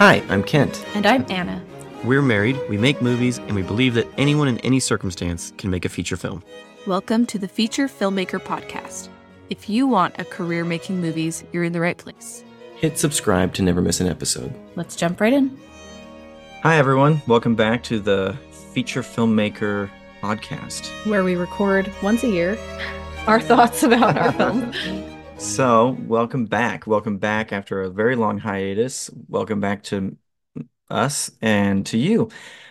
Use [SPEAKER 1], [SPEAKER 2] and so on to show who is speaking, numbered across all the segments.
[SPEAKER 1] Hi, I'm Kent.
[SPEAKER 2] And I'm Anna.
[SPEAKER 1] We're married, we make movies, and we believe that anyone in any circumstance can make a feature film.
[SPEAKER 2] Welcome to the Feature Filmmaker Podcast. If you want a career making movies, you're in the right place.
[SPEAKER 1] Hit subscribe to never miss an episode.
[SPEAKER 2] Let's jump right in.
[SPEAKER 1] Hi, everyone. Welcome back to the Feature Filmmaker Podcast,
[SPEAKER 2] where we record once a year our thoughts about our films.
[SPEAKER 1] So, welcome back. Welcome back after a very long hiatus. Welcome back to us and to you.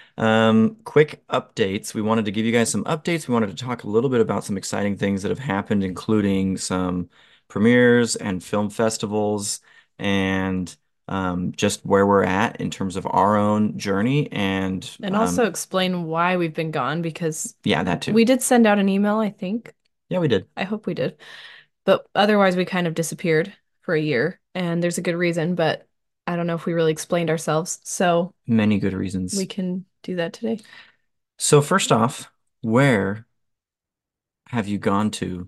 [SPEAKER 1] Quick updates. We wanted to give you guys some updates. We wanted to talk a little bit about some exciting things that have happened, including some premieres and film festivals and just where we're at in terms of our own journey and
[SPEAKER 2] also explain why we've been gone because
[SPEAKER 1] yeah, that too.
[SPEAKER 2] We did send out an email, I think.
[SPEAKER 1] Yeah, we did.
[SPEAKER 2] I hope we did. But otherwise, we kind of disappeared for a year, and there's a good reason, but I don't know if we really explained ourselves. So
[SPEAKER 1] many good reasons.
[SPEAKER 2] We can do that today.
[SPEAKER 1] So first off, where have you gone to?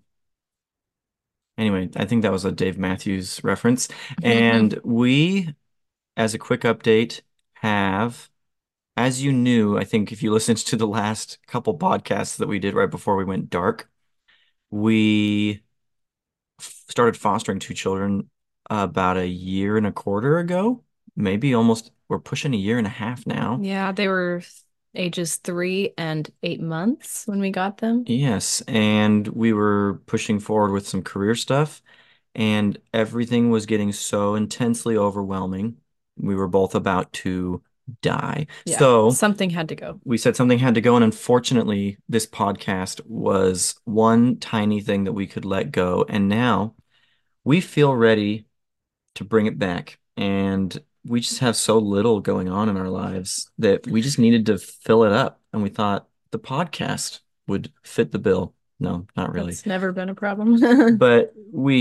[SPEAKER 1] Anyway, I think that was a Dave Matthews reference. And we, as a quick update, have, as you knew, I think if you listened to the last couple podcasts that we did right before we went dark, we started fostering two children about a year and a quarter ago. Maybe almost, we're pushing a year and a half now.
[SPEAKER 2] Yeah, they were ages 3 and 8 months when we got them.
[SPEAKER 1] Yes, and we were pushing forward with some career stuff, and everything was getting so intensely overwhelming. We were both about to die.
[SPEAKER 2] Yeah,
[SPEAKER 1] so
[SPEAKER 2] something had to go.
[SPEAKER 1] We said something had to go, and unfortunately, this podcast was one tiny thing that we could let go, and now we feel ready to bring it back. And we just have so little going on in our lives that we just needed to fill it up. And we thought the podcast would fit the bill. No, not really.
[SPEAKER 2] It's never been a problem.
[SPEAKER 1] But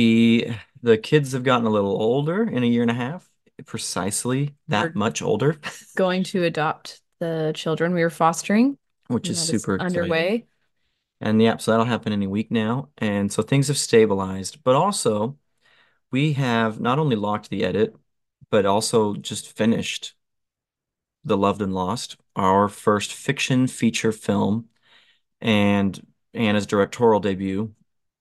[SPEAKER 1] the kids have gotten a little older in a year and a half, precisely that much older.
[SPEAKER 2] Going to adopt the children we were fostering,
[SPEAKER 1] which is super
[SPEAKER 2] underway.
[SPEAKER 1] And yeah, so that'll happen any week now. And so things have stabilized, but also we have not only locked the edit, but also just finished The Loved and Lost, our first fiction feature film and Anna's directorial debut.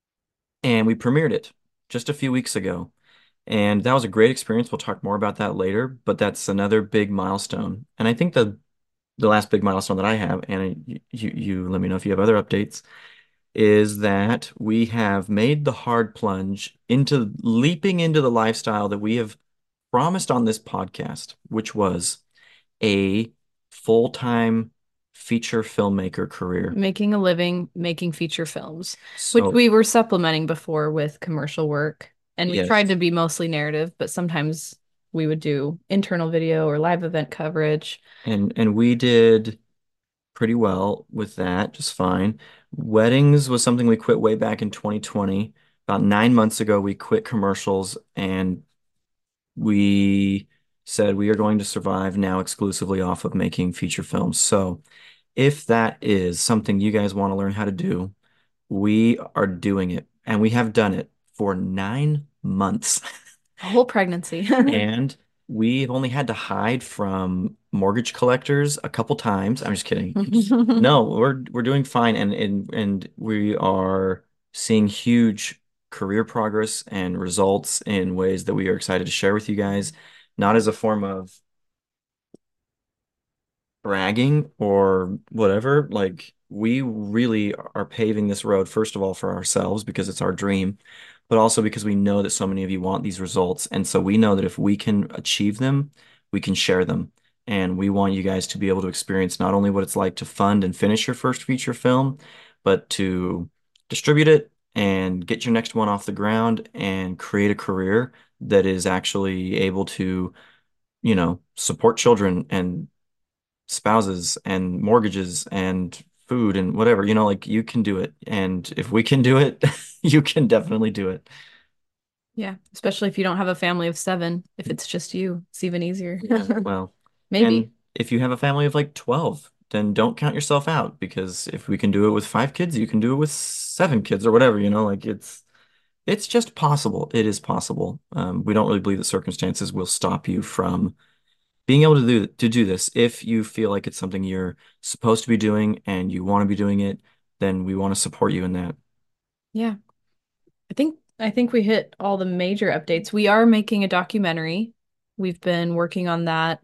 [SPEAKER 1] And we premiered it just a few weeks ago. And that was a great experience. We'll talk more about that later, but that's another big milestone. And I think the last big milestone that I have, and you let me know if you have other updates, is that we have made the hard plunge into leaping into the lifestyle that we have promised on this podcast, which was a full-time feature filmmaker career.
[SPEAKER 2] Making a living, making feature films, which we were supplementing before with commercial work. And we tried to be mostly narrative, but sometimes we would do internal video or live event coverage.
[SPEAKER 1] And we did pretty well with that, just fine. Weddings was something we quit way back in 2020. About 9 months ago, we quit commercials and we said we are going to survive now exclusively off of making feature films. So if that is something you guys want to learn how to do, we are doing it. And we have done it for 9 months.
[SPEAKER 2] A whole pregnancy.
[SPEAKER 1] And we've only had to hide from mortgage collectors a couple times. I'm just kidding. No, we're doing fine, and we are seeing huge career progress and results in ways that we are excited to share with you guys, not as a form of bragging or whatever. Like, we really are paving this road, first of all, for ourselves because it's our dream, but also because we know that so many of you want these results. And so we know that if we can achieve them, we can share them. And we want you guys to be able to experience not only what it's like to fund and finish your first feature film, but to distribute it and get your next one off the ground and create a career that is actually able to, support children and spouses and mortgages and food and whatever, like you can do it. And if we can do it, you can definitely do it.
[SPEAKER 2] Yeah, especially if you don't have a family of 7. If it's just you, it's even easier.
[SPEAKER 1] Yeah, well,
[SPEAKER 2] maybe.
[SPEAKER 1] And if you have a family of like 12, then don't count yourself out because if we can do it with 5 kids, you can do it with 7 kids or whatever, like it's just possible. It is possible. We don't really believe that circumstances will stop you from being able to do this, if you feel like it's something you're supposed to be doing and you want to be doing it, then we want to support you in that.
[SPEAKER 2] Yeah. I think we hit all the major updates. We are making a documentary. We've been working on that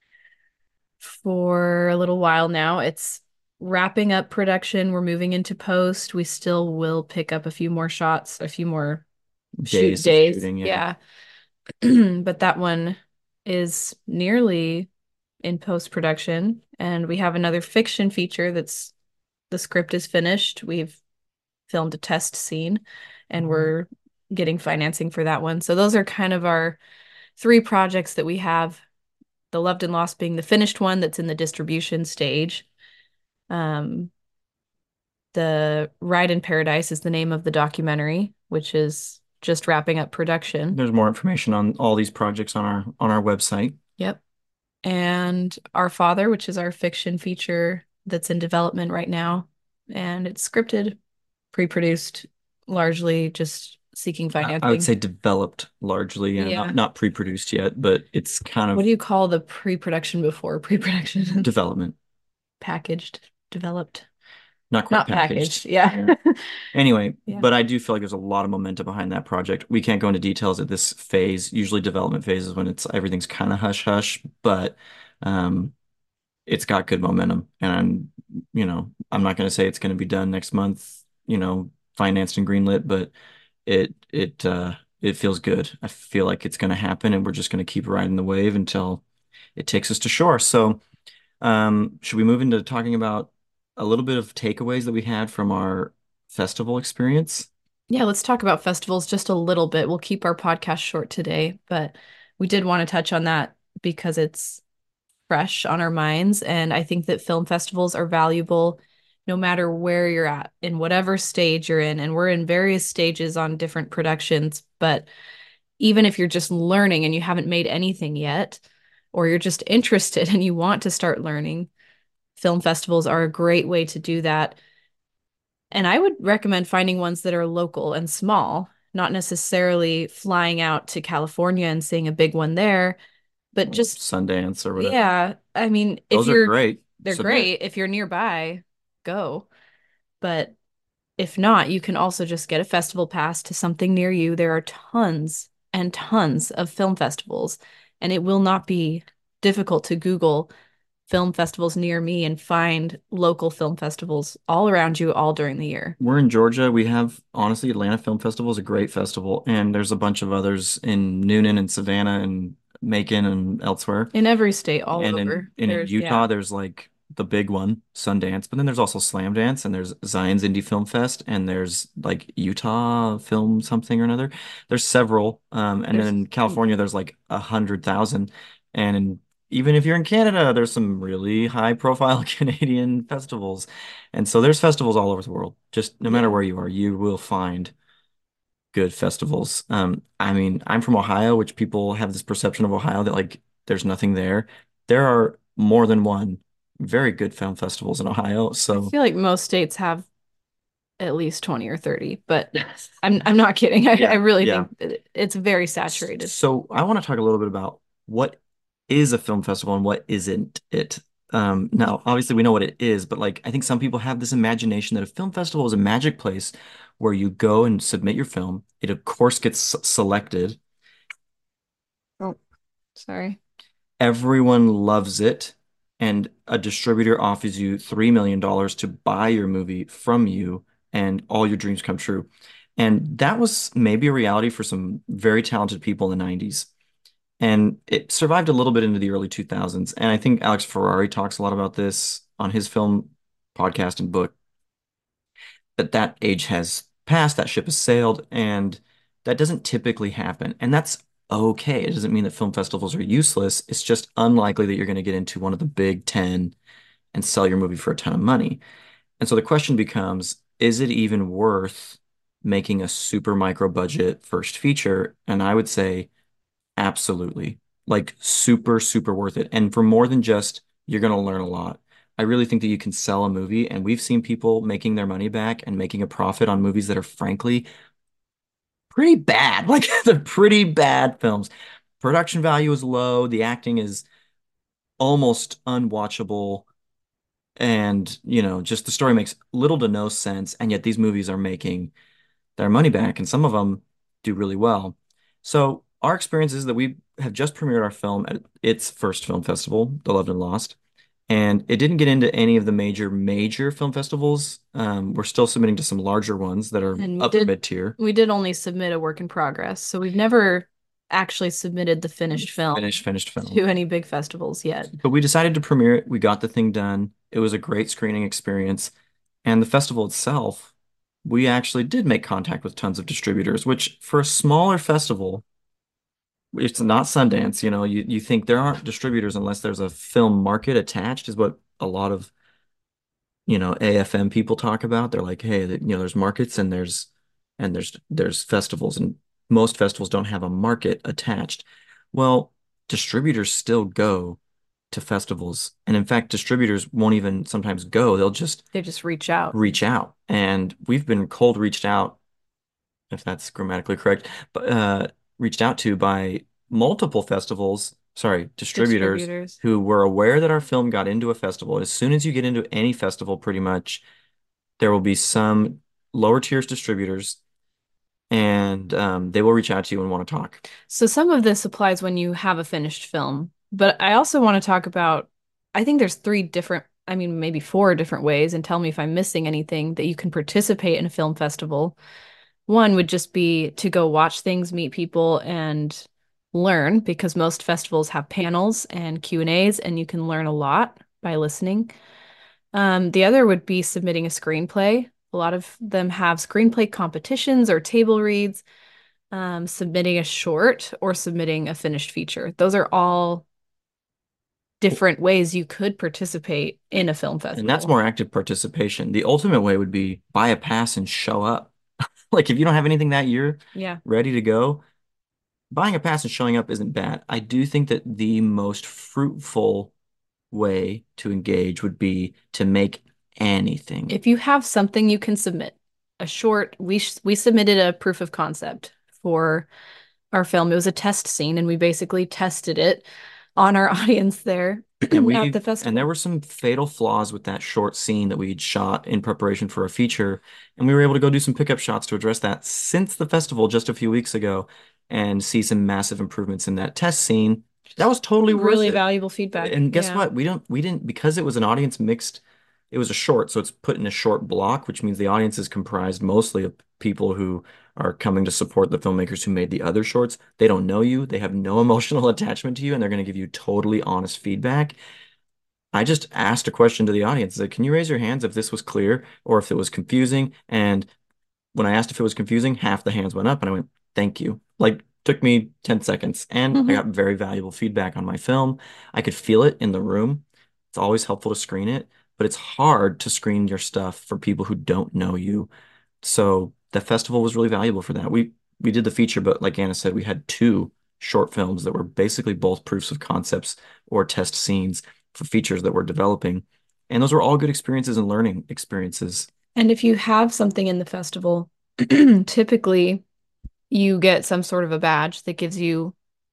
[SPEAKER 2] for a little while now. It's wrapping up production. We're moving into post. We still will pick up a few more shots, a few more shoot
[SPEAKER 1] Days of
[SPEAKER 2] days.
[SPEAKER 1] shooting, yeah.
[SPEAKER 2] Yeah. But that one is nearly in post production. And we have another fiction feature that's the script is finished. We've filmed a test scene and we're getting financing for that one. So those are kind of our three projects that we have. The Loved and Lost being the finished one that's in the distribution stage. Um, the Ride in Paradise is the name of the documentary, which is just wrapping up production.
[SPEAKER 1] There's more information on all these projects on our website.
[SPEAKER 2] Yep. And Our Father, which is our fiction feature that's in development right now. And it's scripted, pre-produced, largely just seeking
[SPEAKER 1] I would
[SPEAKER 2] financing.
[SPEAKER 1] say developed largely, yeah,
[SPEAKER 2] Yeah.
[SPEAKER 1] not pre-produced yet, but it's kind
[SPEAKER 2] What
[SPEAKER 1] of
[SPEAKER 2] do you call the pre-production before pre-production?
[SPEAKER 1] development,
[SPEAKER 2] Packaged, developed,
[SPEAKER 1] not quite
[SPEAKER 2] not
[SPEAKER 1] packaged.
[SPEAKER 2] packaged. Yeah.
[SPEAKER 1] Anyway,
[SPEAKER 2] Yeah.
[SPEAKER 1] but I do feel like there's a lot of momentum behind that project. We can't go into details at this phase. Usually development phases when it's everything's kind of hush hush, but um, it's got good momentum. And I'm not going to say it's going to be done next month, financed and greenlit, but it feels good. I feel like it's going to happen, and we're just going to keep riding the wave until it takes us to shore. So, should we move into talking about a little bit of takeaways that we had from our festival experience?
[SPEAKER 2] Yeah, let's talk about festivals just a little bit. We'll keep our podcast short today, but we did want to touch on that because it's fresh on our minds. And I think that film festivals are valuable no matter where you're at, in whatever stage you're in. And we're in various stages on different productions. But even if you're just learning and you haven't made anything yet, or you're just interested and you want to start learning, film festivals are a great way to do that. And I would recommend finding ones that are local and small, not necessarily flying out to California and seeing a big one there, but just,
[SPEAKER 1] Sundance or whatever.
[SPEAKER 2] yeah, I mean, if
[SPEAKER 1] Those are
[SPEAKER 2] you're,
[SPEAKER 1] great.
[SPEAKER 2] they're
[SPEAKER 1] Submit.
[SPEAKER 2] great. If you're nearby, go. But if not, you can also just get a festival pass to something near you. There are tons and tons of film festivals, and it will not be difficult to Google film festivals near me and find local film festivals all around you all during the year.
[SPEAKER 1] We're in Georgia. We have, honestly, Atlanta Film Festival is a great festival, and there's a bunch of others in Noonan and Savannah and Macon and elsewhere.
[SPEAKER 2] In every state, all
[SPEAKER 1] And in
[SPEAKER 2] over.
[SPEAKER 1] and in
[SPEAKER 2] There's, yeah,
[SPEAKER 1] Utah, there's like the big one, Sundance, but then there's also Slam Dance, and there's Zion's Indie Film Fest, and there's like Utah Film something or another. There's several, and then
[SPEAKER 2] there's
[SPEAKER 1] in California, there's like 100,000, and even if you're in Canada, there's some really high profile Canadian festivals, and so there's festivals all over the world. Just no matter
[SPEAKER 2] yeah.
[SPEAKER 1] where you are, you will find good festivals. I mean, I'm from Ohio, which people have this perception of Ohio that like there's nothing there. There are more than one very good film festivals in Ohio.
[SPEAKER 2] I
[SPEAKER 1] So
[SPEAKER 2] feel like most states have at least 20 or 30, but I'm not kidding. I
[SPEAKER 1] yeah,
[SPEAKER 2] really
[SPEAKER 1] yeah.
[SPEAKER 2] think it's very saturated.
[SPEAKER 1] So I want to talk a little bit about what is a film festival and what isn't it. Now, obviously, we know what it is, but like I think some people have this imagination that a film festival is a magic place where you go and submit your film. It of course gets selected.
[SPEAKER 2] Oh, sorry.
[SPEAKER 1] Everyone loves it, and a distributor offers you $3 million to buy your movie from you, and all your dreams come true. And that was maybe a reality for some very talented people in the 90s. And it survived a little bit into the early 2000s. And I think Alex Ferrari talks a lot about this on his film podcast and book, that age has passed, that ship has sailed, and that doesn't typically happen. And that's okay. It doesn't mean that film festivals are useless. It's just unlikely that you're going to get into one of the big 10 and sell your movie for a ton of money. And so the question becomes, is it even worth making a super micro budget first feature? And I would say absolutely. Like super, super worth it. And for more than just you're going to learn a lot. I really think that you can sell a movie, and we've seen people making their money back and making a profit on movies that are frankly pretty bad. Like they're pretty bad films. Production value is low, the acting is almost unwatchable, and just the story makes little to no sense, and yet these movies are making their money back, and some of them do really well. So our experience is that we have just premiered our film at its first film festival, The Loved and Lost, and it didn't get into any of the major film festivals. We're still submitting to some larger ones that are
[SPEAKER 2] And
[SPEAKER 1] upper mid tier.
[SPEAKER 2] we did only submit a work in progress, so we've never actually submitted the finished film
[SPEAKER 1] Finished film.
[SPEAKER 2] to any big festivals yet.
[SPEAKER 1] But we decided to premiere it. We got the thing done. It was a great screening experience. And the festival itself, we actually did make contact with tons of distributors, which for a smaller festival, it's not Sundance. You think there aren't distributors unless there's a film market attached, is what a lot of, AFM people talk about. They're like, hey, there's markets and there's festivals, and most festivals don't have a market attached. Well, distributors still go to festivals. And in fact, distributors won't even sometimes go.
[SPEAKER 2] They just reach out.
[SPEAKER 1] Reach out. And we've been cold reached out, if that's grammatically correct, but reached out to by multiple festivals, sorry, distributors
[SPEAKER 2] Distributors.
[SPEAKER 1] who were aware that our film got into a festival. As soon as you get into any festival, pretty much, there will be some lower tiers distributors, and they will reach out to you and want to talk.
[SPEAKER 2] So some of this applies when you have a finished film, but I also want to talk about, I think there's three different, I mean, maybe four different ways, and tell me if I'm missing anything that you can participate in a film festival. One would just be to go watch things, meet people, and learn, because most festivals have panels and Q&As, and you can learn a lot by listening. The other would be submitting a screenplay. A lot of them have screenplay competitions or table reads, submitting a short, or submitting a finished feature. Those are all different ways you could participate in a film
[SPEAKER 1] And that's
[SPEAKER 2] festival.
[SPEAKER 1] more active participation. The ultimate way would be buy a pass and show up. Like if you don't have anything that year
[SPEAKER 2] Yeah.
[SPEAKER 1] ready to go, buying a pass and showing up isn't bad. I do think that the most fruitful way to engage would be to make anything.
[SPEAKER 2] If you have something you can submit, a short, we submitted a proof of concept for our film. It was a test scene, and we basically tested it on our audience there
[SPEAKER 1] And
[SPEAKER 2] at the
[SPEAKER 1] and there
[SPEAKER 2] festival.
[SPEAKER 1] were some fatal flaws with that short scene that we'd shot in preparation for a feature, and we were able to go do some pickup shots to address that since the festival just a few weeks ago and see some massive improvements in that test scene. That was totally worth
[SPEAKER 2] Really
[SPEAKER 1] it.
[SPEAKER 2] valuable feedback.
[SPEAKER 1] And guess
[SPEAKER 2] Yeah.
[SPEAKER 1] what? We didn't, because it was an audience mixed, it was a short, so it's put in a short block, which means the audience is comprised mostly of people who are coming to support the filmmakers who made the other shorts. They don't know you, they have no emotional attachment to you, and they're going to give you totally honest feedback. I just asked a question to the audience, like, can you raise your hands if this was clear or if it was confusing? And when I asked if it was confusing, half the hands went up, and I went, thank you. Like, took me 10 seconds, and I got very valuable feedback on my film. I could feel it in the room. It's always helpful to screen it, but it's hard to screen your stuff for people who don't know you. So the festival was really valuable for that. We did the feature, but like Anna said, we had two short films that were basically both proofs of concepts or test scenes for features that we're developing. And those were all good experiences and learning experiences.
[SPEAKER 2] And if you have something in the festival, typically you get some sort of a badge that gives you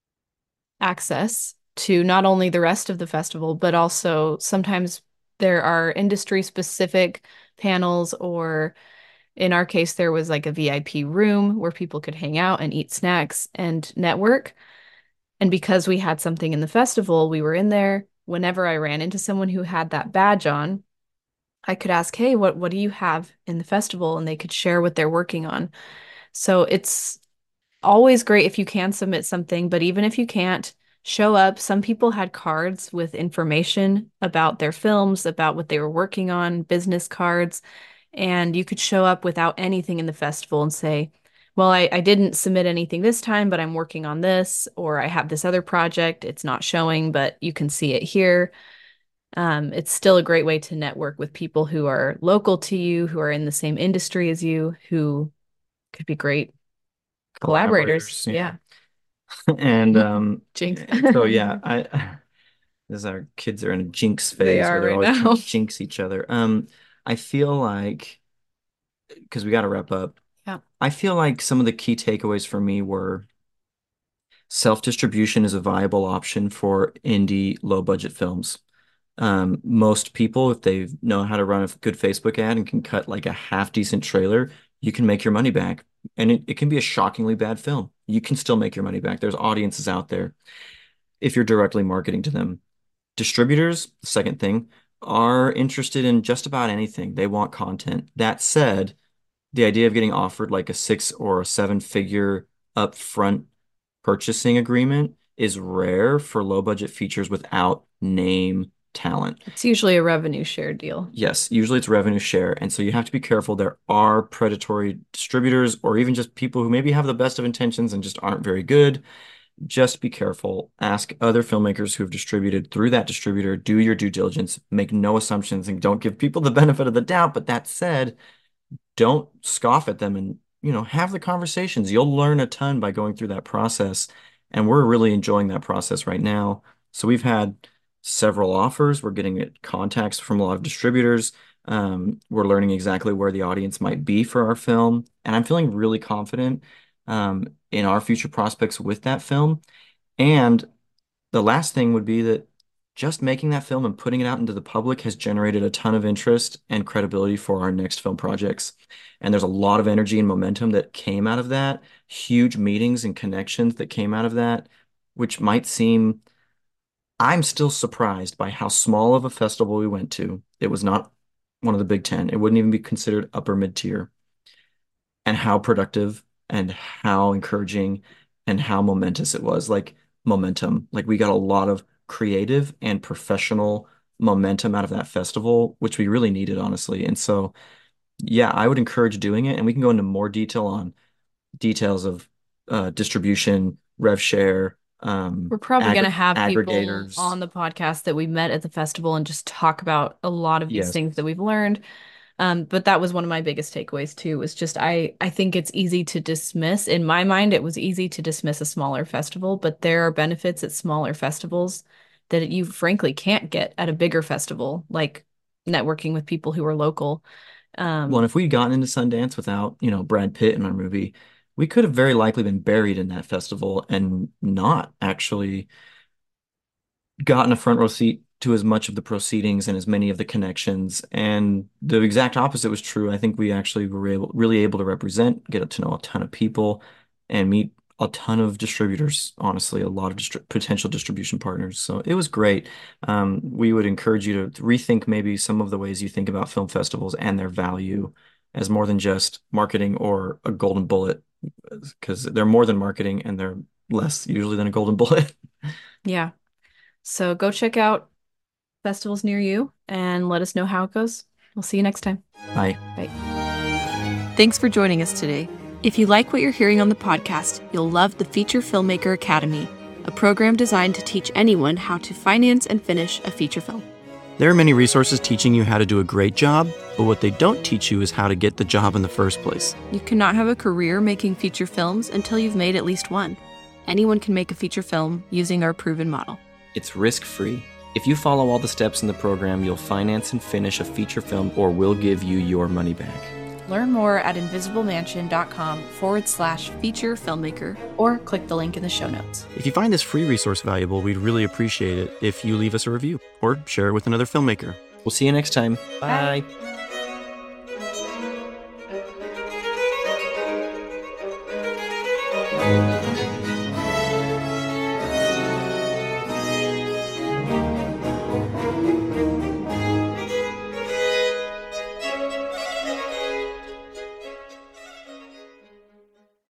[SPEAKER 2] access to not only the rest of the festival, but also sometimes there are industry specific panels, or in our case, there was like a VIP room where people could hang out and eat snacks and network. And because we had something in the festival, we were in there. Whenever I ran into someone who had that badge on, I could ask, "Hey, what do you have in the festival?" And they could share what they're working on. So it's always great if you can submit something, but even if you can't, show up. Some people had cards with information about their films, about what they were working on, business cards, and you could show up without anything in the festival and say, well, I didn't submit anything this time, but I'm working on this, or I have this other project. It's not showing, but you can see it here. It's still a great way to network with people who are local to you, who are in the same industry as you, who could be great collaborators.
[SPEAKER 1] Collaborators, yeah.
[SPEAKER 2] Yeah.
[SPEAKER 1] And
[SPEAKER 2] Jinx.
[SPEAKER 1] so yeah, I as our kids are in a jinx
[SPEAKER 2] They
[SPEAKER 1] phase where
[SPEAKER 2] are
[SPEAKER 1] they're
[SPEAKER 2] right
[SPEAKER 1] always trying
[SPEAKER 2] now.
[SPEAKER 1] to jinx each other. I feel like, because we got to wrap up,
[SPEAKER 2] Yeah.
[SPEAKER 1] I feel like some of the key takeaways for me were Self-distribution is a viable option for indie low-budget films. Most people, if they know how to run a good Facebook ad and can cut like a half decent trailer, you can make your money back. And it can be a shockingly bad film. You can still make your money back. There's audiences out there if you're directly marketing to them. Distributors, the second thing, are interested in just about anything. They want content. That said, the idea of getting offered like a 6 or 7 figure upfront purchasing agreement is rare for low budget features without name talent.
[SPEAKER 2] It's usually a revenue share deal.
[SPEAKER 1] Yes, usually it's revenue share. And so you have to be careful. There are predatory distributors or even just people who maybe have the best of intentions and just aren't very good. Just be careful. Ask other filmmakers who have distributed through that distributor. Do your due diligence. Make no assumptions and don't give people the benefit of the doubt. But that said, don't scoff at them and, have the conversations. You'll learn a ton by going through that process. And we're really enjoying that process right now. So we've had several offers. We're getting contacts from a lot of distributors. We're learning exactly where the audience might be for our film. And I'm feeling really confident in our future prospects with that film. And the last thing would be that just making that film and putting it out into the public has generated a ton of interest and credibility for our next film projects. And there's a lot of energy and momentum that came out of that, huge meetings and connections that came out of that, which might seem, I'm still surprised by how small of a festival we went to. It was not one of the Big Ten. It wouldn't even be considered upper mid-tier. And how productive and how encouraging and how momentous it was. Like momentum. Like we got a lot of creative and professional momentum out of that festival, which we really needed, honestly. And so, yeah, I would encourage doing it. And we can go into more detail on details of distribution, rev share,
[SPEAKER 2] we're probably going to have people
[SPEAKER 1] aggregators
[SPEAKER 2] on the podcast that we met at the festival and just talk about a lot of these things that we've learned. But that was one of my biggest takeaways too, was just I think it's easy to dismiss. In my mind, it was easy to dismiss a smaller festival, but there are benefits at smaller festivals that you frankly can't get at a bigger festival, like networking with people who are local.
[SPEAKER 1] Well, and if we'd gotten into Sundance without, Brad Pitt in our movie, we could have very likely been buried in that festival and not actually gotten a front row seat to as much of the proceedings and as many of the connections. And the exact opposite was true. I think we actually were really able to represent, get to know a ton of people, and meet a ton of distributors, honestly, a lot of potential distribution partners. So it was great. We would encourage you to rethink maybe some of the ways you think about film festivals and their value as more than just marketing or a golden bullet, because they're more than marketing and they're less usually than a golden bullet.
[SPEAKER 2] Yeah. So go check out festivals near you and let us know how it goes. We'll see you next time.
[SPEAKER 1] Bye.
[SPEAKER 2] Bye. Thanks for joining us today. If you like what you're hearing on the podcast, you'll love the Feature Filmmaker Academy, a program designed to teach anyone how to finance and finish a feature film.
[SPEAKER 1] There are many resources teaching you how to do a great job, but what they don't teach you is how to get the job in the first place.
[SPEAKER 2] You cannot have a career making feature films until you've made at least one. Anyone can make a feature film using our proven model.
[SPEAKER 1] It's risk-free. If you follow all the steps in the program, you'll finance and finish a feature film or we'll give you your money back.
[SPEAKER 2] Learn more at invisiblemansion.com/feature filmmaker or click the link in the show notes.
[SPEAKER 1] If you find this free resource valuable, we'd really appreciate it if you leave us a review or share it with another filmmaker. We'll see you next time. Bye.